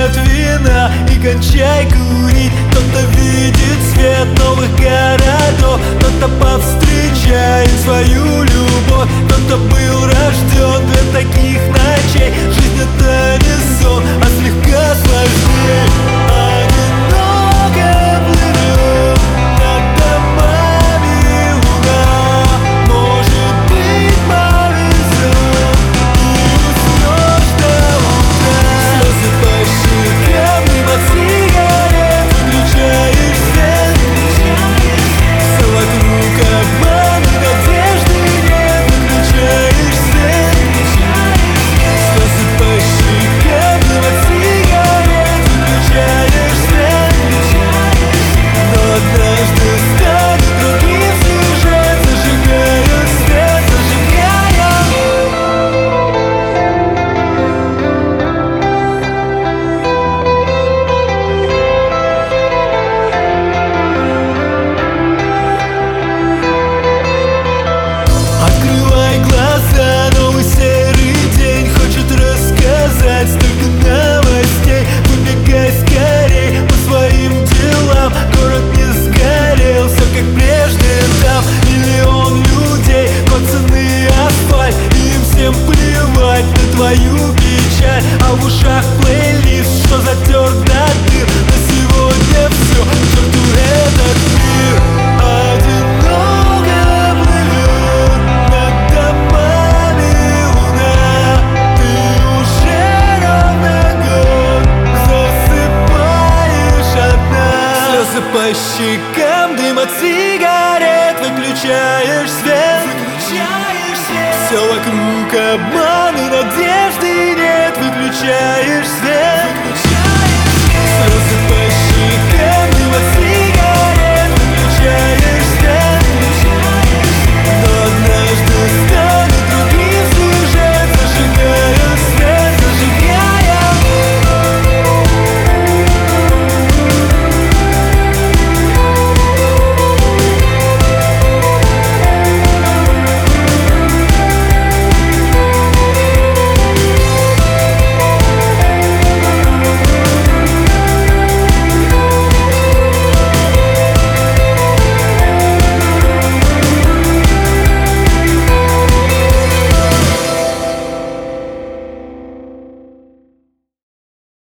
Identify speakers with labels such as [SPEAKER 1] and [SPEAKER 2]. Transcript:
[SPEAKER 1] нет вина и кончай курить. Кто-то видит свет новых городов, кто-то повстречает свою любовь, кто-то был рожден для таких ночей. Жизнь это не сон, а слегка сложнее. Одиноко плывет над домами луна. Может быть, повезет и уснешь до утра. Слезы по щекам, дым от сигарет, выключаешь свет. Все вокруг обман и надежды нет, выключаешь свет. Слезы по щекам, дым от сигарет, выключаешь свет. Но однажды станет другим сюжет, зажигают свет, открывай глаза, новый серый день хочет рассказать столько новостей. Выбегай скорей по своим делам, город не сгорел, все как прежде там. Миллион людей, пацаны, асфальт, им всем плевать на твою печаль. А в ушах плейлист, что затер до дыр. На сегодня все, к черту этот мир. Одиноко плывет над домами луна. Ты уже ровно год засыпаешь одна. Слезы по щекам, дым от сигарет, выключаешь свет. Все вокруг обман и надежды нет, выключаешь свет.